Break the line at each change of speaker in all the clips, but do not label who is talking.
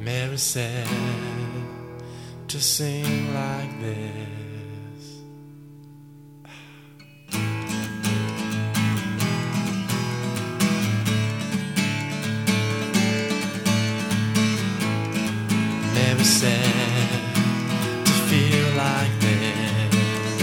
Mary said to sing like this. Mary said to feel like this.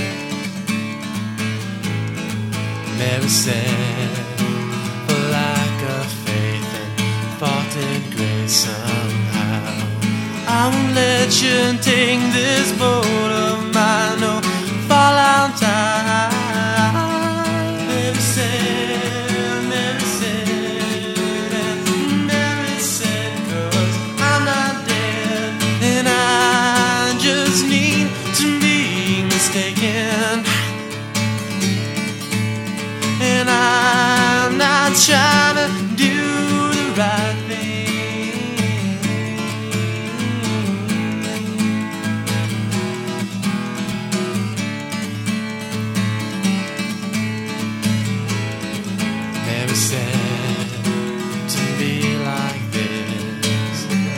Mary said for lack of faith and fault in grace somehow I won't let you take this boat of mine, no fall out time. Mary said, Mary said, and Mary said, 'cause I'm not dead and I just need to be mistaken, and I'm not trying to do the right thing. Mary said to be like this.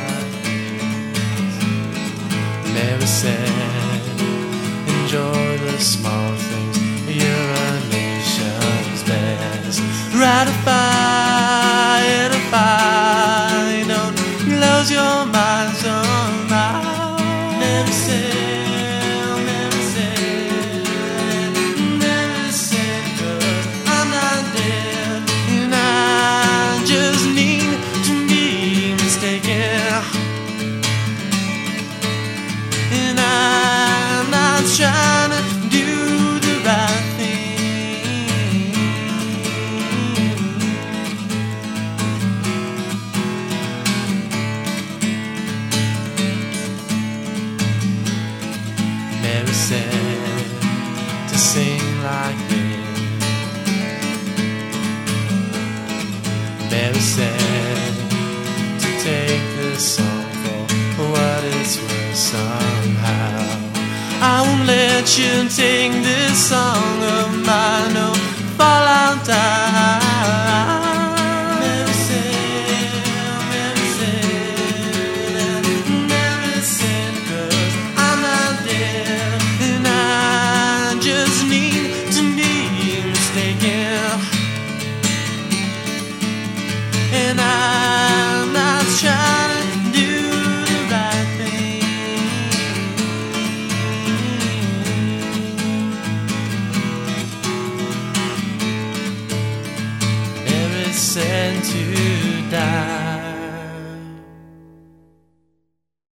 Mary said enjoy the small things, you're a nation's best. Ratify, edify, don't close your mind somehow. Mary said, Mary said, Mary said, 'cause I'm not dead and I just need to be mistaken, and I'm not trying to do the right thing. Mary said to sing like this. Mary said to take this song for what it's worth somehow. I won't let you take this song of mine, no fall out time.